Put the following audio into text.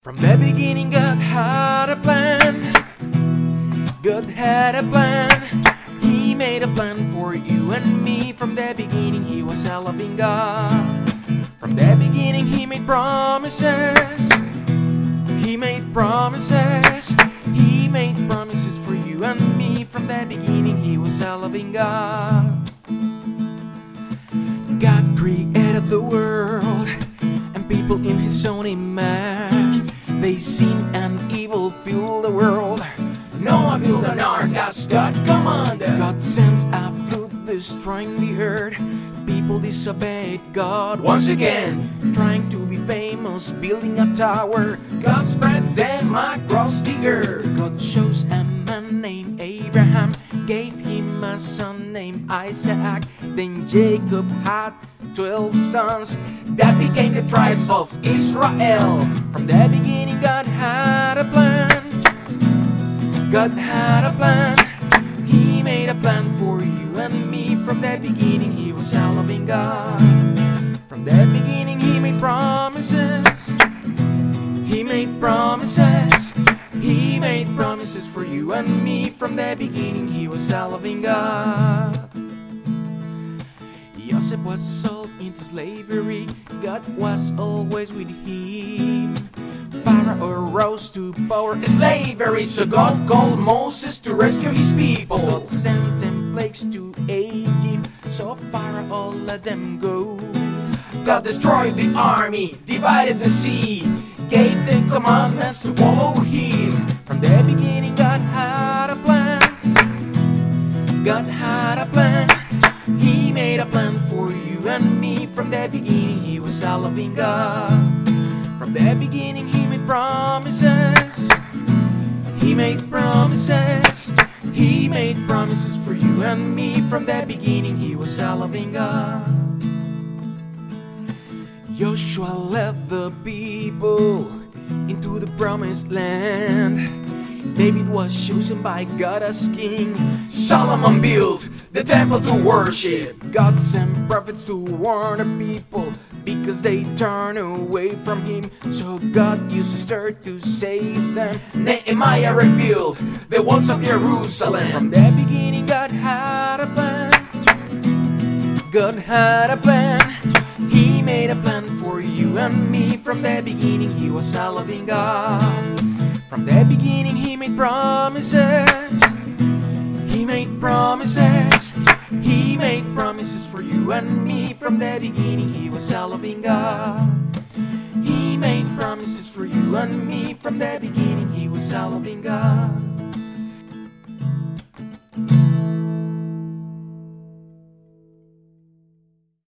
From the beginning, God had a plan. God had a plan. He made a plan for you and me. From the beginning, He was a loving God. From the beginning, He made promises. He made promises. He made promises for you and me. From the beginning, He was a loving God. God created the world and people in His own image. They sin and evil fill the world. Noah built an ark as God commanded. God sent a flood destroying the earth. People disobeyed God once again, trying to be famous, building a tower. God spread them across the earth. God chose a man named Abraham, gave him a son named Isaac. Then Jacob had 12 sons that became the tribes of Israel. From the beginning, God had a plan. God had a plan. He made a plan for you and me. From the beginning, He was a loving God. From the beginning, He made promises. He made promises. He made promises for you and me. From the beginning, He was a loving God. Joseph was sold into slavery. God was always with him. Pharaoh rose to power and slavery, so God called Moses to rescue his people. God sent them plagues to Egypt, so Pharaoh let them go. God destroyed the army, divided the sea, gave them commandments to follow Him. From the beginning, God had a plan. God had a plan. He made a plan for you and me. From the beginning, He was a loving God. From the beginning, He made promises. He made promises. He made promises for you and me. From the beginning, He was a loving God. Joshua led the people into the promised land. David was chosen by God as king. Solomon built the temple to worship. God sent prophets to warn the people because they turned away from Him. So God used Esther to save them. Nehemiah rebuilt the walls of Jerusalem. From the beginning, God had a plan. God had a plan. He made a plan for you and me. From the beginning, He was a loving God. From the beginning, He made promises. He made promises. He made promises for you and me. From the beginning, He was a loving God. He made promises for you and me. From the beginning, He was a loving God.